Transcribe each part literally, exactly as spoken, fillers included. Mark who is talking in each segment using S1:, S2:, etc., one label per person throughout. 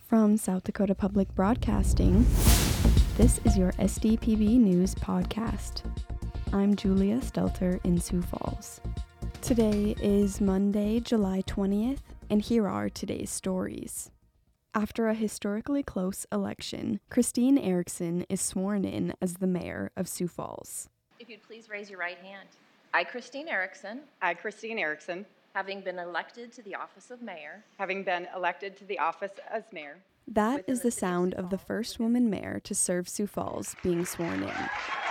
S1: From South Dakota Public Broadcasting, this is your S D P B News Podcast. I'm Julia Stelter in Sioux Falls. Today is Monday, July twentieth, and here are today's stories. After a historically close election, Christine Erickson is sworn in as the mayor of Sioux Falls.
S2: If you'd please raise your right hand. I, Christine Erickson,
S3: I, Christine Erickson,
S2: having been elected to the office of mayor,
S3: having been elected to the office as mayor.
S1: That is the sound of the first woman mayor to serve Sioux Falls being sworn in.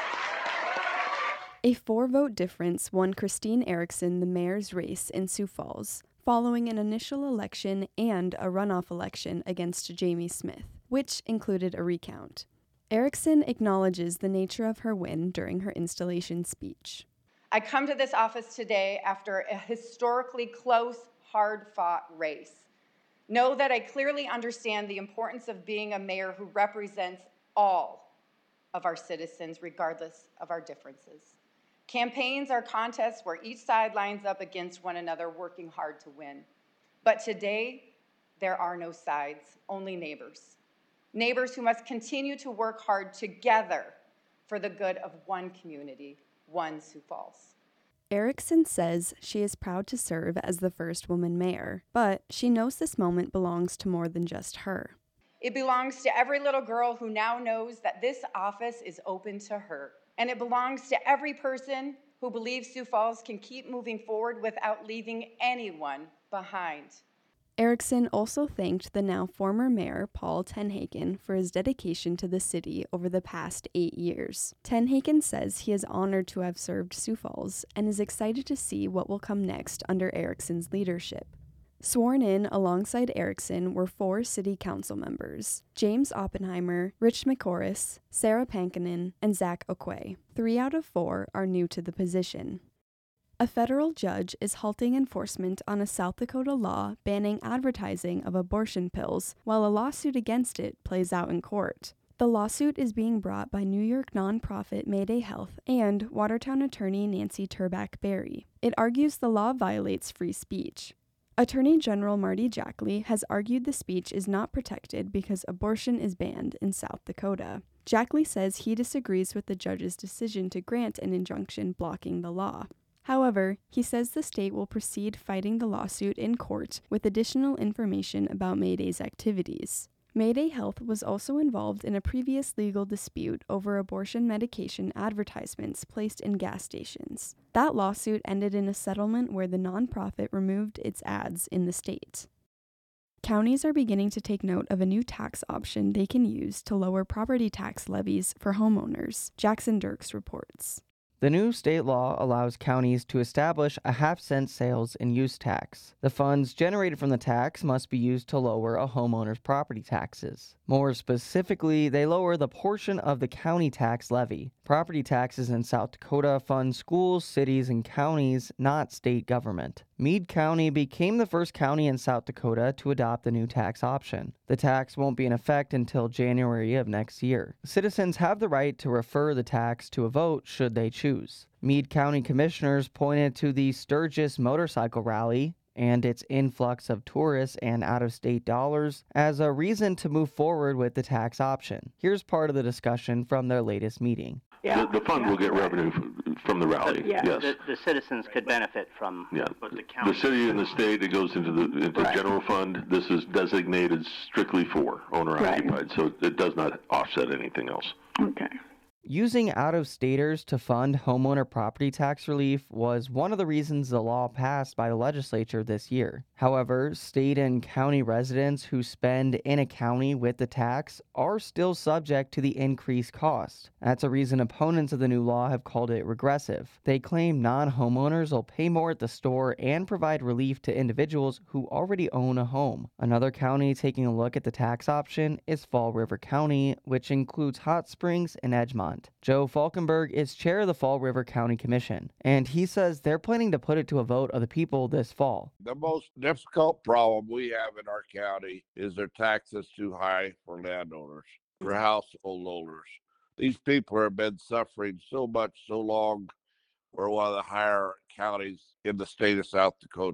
S1: A four-vote difference won Christine Erickson the mayor's race in Sioux Falls, following an initial election and a runoff election against Jamie Smith, which included a recount. Erickson acknowledges the nature of her win during her installation speech.
S3: I come to this office today after a historically close, hard-fought race. Know that I clearly understand the importance of being a mayor who represents all of our citizens, regardless of our differences. Campaigns are contests where each side lines up against one another, working hard to win. But today, there are no sides, only neighbors. Neighbors who must continue to work hard together for the good of one community, one Sioux Falls.
S1: Erickson says she is proud to serve as the first woman mayor, but she knows this moment belongs to more than just her.
S3: It belongs to every little girl who now knows that this office is open to her. And it belongs to every person who believes Sioux Falls can keep moving forward without leaving anyone behind.
S1: Erickson also thanked the now former mayor, Paul Tenhaken, for his dedication to the city over the past eight years. Tenhaken says he is honored to have served Sioux Falls and is excited to see what will come next under Erickson's leadership. Sworn in alongside Erickson were four city council members: James Oppenheimer, Rich McCorris, Sarah Pankinen, and Zach Oquay. Three out of four are new to the position. A federal judge is halting enforcement on a South Dakota law banning advertising of abortion pills while a lawsuit against it plays out in court. The lawsuit is being brought by New York nonprofit Mayday Health and Watertown attorney Nancy Turback Berry. It argues the law violates free speech. Attorney General Marty Jackley has argued the speech is not protected because abortion is banned in South Dakota. Jackley says he disagrees with the judge's decision to grant an injunction blocking the law. However, he says the state will proceed fighting the lawsuit in court with additional information about Mayday's activities. Mayday Health was also involved in a previous legal dispute over abortion medication advertisements placed in gas stations. That lawsuit ended in a settlement where the nonprofit removed its ads in the state. Counties are beginning to take note of a new tax option they can use to lower property tax levies for homeowners, Jackson Dirks reports.
S4: The new state law allows counties to establish a half-cent sales and use tax. The funds generated from the tax must be used to lower a homeowner's property taxes. More specifically, they lower the portion of the county tax levy. Property taxes in South Dakota fund schools, cities, and counties, not state government. Meade County became the first county in South Dakota to adopt the new tax option. The tax won't be in effect until January of next year. Citizens have the right to refer the tax to a vote should they choose. Meade County commissioners pointed to the Sturgis motorcycle rally and its influx of tourists and out-of-state dollars as a reason to move forward with the tax option. Here's part of the discussion from their latest meeting.
S5: Yeah, the, the fund yeah, will get right. revenue from the rally.
S6: The, yeah,
S5: yes,
S6: the, the citizens could benefit from
S5: yeah.
S6: what the county.
S5: The city and the state, it goes into the into right. general fund. This is designated strictly for owner-occupied, right. so it does not offset anything else.
S7: Okay.
S4: Using out-of-staters to fund homeowner property tax relief was one of the reasons the law passed by the legislature this year. However, state and county residents who spend in a county with the tax are still subject to the increased cost. That's a reason opponents of the new law have called it regressive. They claim non-homeowners will pay more at the store and provide relief to individuals who already own a home. Another county taking a look at the tax option is Fall River County, which includes Hot Springs and Edgemont. Joe Falkenberg is chair of the Fall River County Commission, and he says they're planning to put it to a vote of the people this fall.
S8: The most difficult problem we have in our county is their taxes too high for landowners, for household owners. These people have been suffering so much so long. We're one of the higher counties in the state of South Dakota.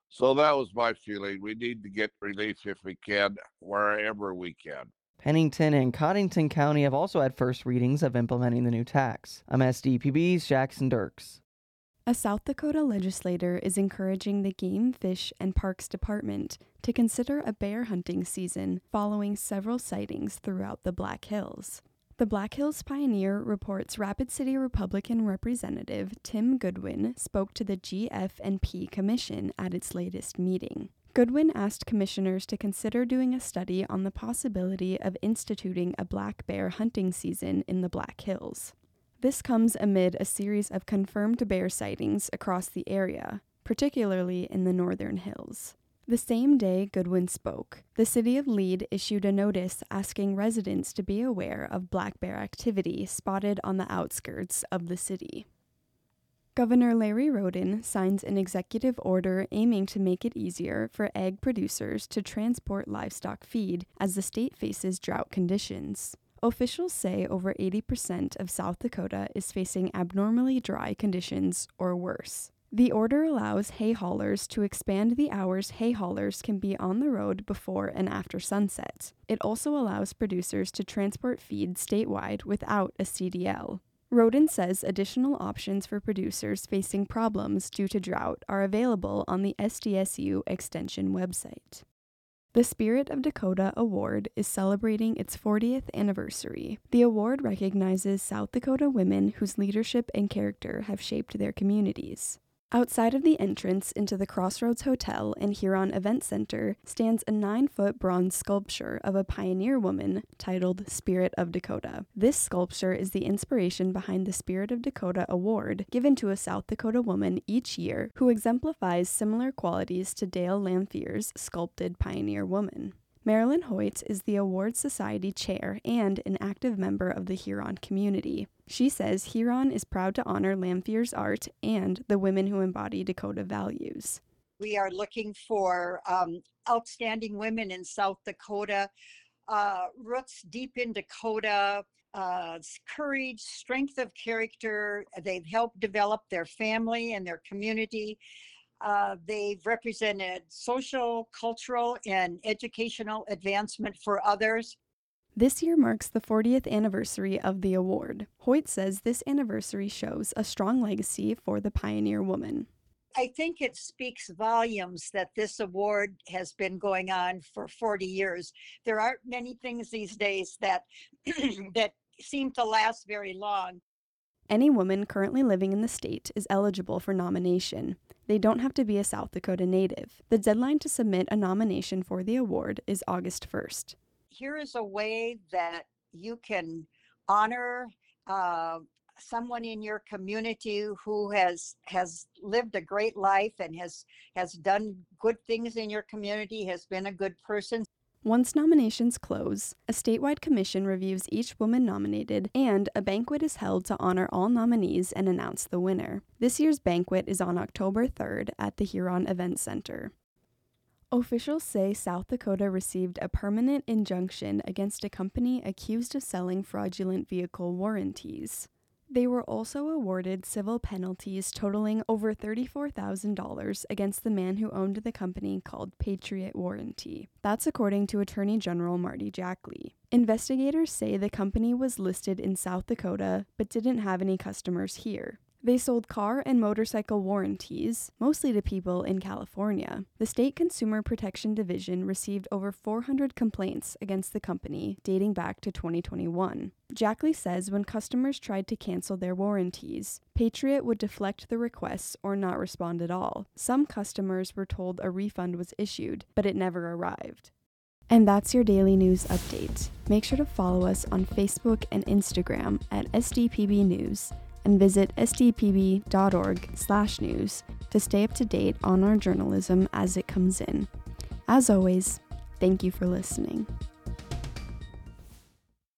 S8: So that was my feeling. We need to get relief if we can, wherever we can.
S4: Pennington and Cottington County have also had first readings of implementing the new tax. I'm S D P B's Jackson Dirks.
S1: A South Dakota legislator is encouraging the Game, Fish, and Parks Department to consider a bear hunting season following several sightings throughout the Black Hills. The Black Hills Pioneer reports Rapid City Republican Representative Tim Goodwin spoke to the G F and P Commission at its latest meeting. Goodwin asked commissioners to consider doing a study on the possibility of instituting a black bear hunting season in the Black Hills. This comes amid a series of confirmed bear sightings across the area, particularly in the northern hills. The same day Goodwin spoke, the city of Lead issued a notice asking residents to be aware of black bear activity spotted on the outskirts of the city. Governor Larry Roden signs an executive order aiming to make it easier for egg producers to transport livestock feed as the state faces drought conditions. Officials say over eighty percent of South Dakota is facing abnormally dry conditions or worse. The order allows hay haulers to expand the hours hay haulers can be on the road before and after sunset. It also allows producers to transport feed statewide without a C D L. Roden says additional options for producers facing problems due to drought are available on the S D S U Extension website. The Spirit of Dakota Award is celebrating its fortieth anniversary. The award recognizes South Dakota women whose leadership and character have shaped their communities. Outside of the entrance into the Crossroads Hotel and Huron Event Center stands a nine-foot bronze sculpture of a pioneer woman titled Spirit of Dakota. This sculpture is the inspiration behind the Spirit of Dakota Award given to a South Dakota woman each year who exemplifies similar qualities to Dale Lamphier's sculpted pioneer woman. Marilyn Hoyt is the Award Society chair and an active member of the Huron community. She says Huron is proud to honor Lamphier's art and the women who embody Dakota values.
S7: We are looking for um, outstanding women in South Dakota, uh, roots deep in Dakota, uh, courage, strength of character. They've helped develop their family and their community. Uh, they've represented social, cultural, and educational advancement for others.
S1: This year marks the fortieth anniversary of the award. Hoyt says this anniversary shows a strong legacy for the pioneer woman.
S7: I think it speaks volumes that this award has been going on for forty years. There aren't many things these days that that seem to last very long.
S1: Any woman currently living in the state is eligible for nomination. They don't have to be a South Dakota native. The deadline to submit a nomination for the award is August first.
S7: Here is a way that you can honor uh, someone in your community who has has lived a great life and has has done good things in your community, has been a good person.
S1: Once nominations close, a statewide commission reviews each woman nominated, and a banquet is held to honor all nominees and announce the winner. This year's banquet is on October third at the Huron Event Center. Officials say South Dakota received a permanent injunction against a company accused of selling fraudulent vehicle warranties. They were also awarded civil penalties totaling over thirty-four thousand dollars against the man who owned the company called Patriot Warranty. That's according to Attorney General Marty Jackley. Investigators say the company was listed in South Dakota but didn't have any customers here. They sold car and motorcycle warranties, mostly to people in California. The State Consumer Protection Division received over four hundred complaints against the company dating back to twenty twenty-one. Jackley says when customers tried to cancel their warranties, Patriot would deflect the requests or not respond at all. Some customers were told a refund was issued, but it never arrived. And that's your daily news update. Make sure to follow us on Facebook and Instagram at S D P B News, and visit s d p b dot org slash news to stay up to date on our journalism as it comes in. As always, thank you for listening.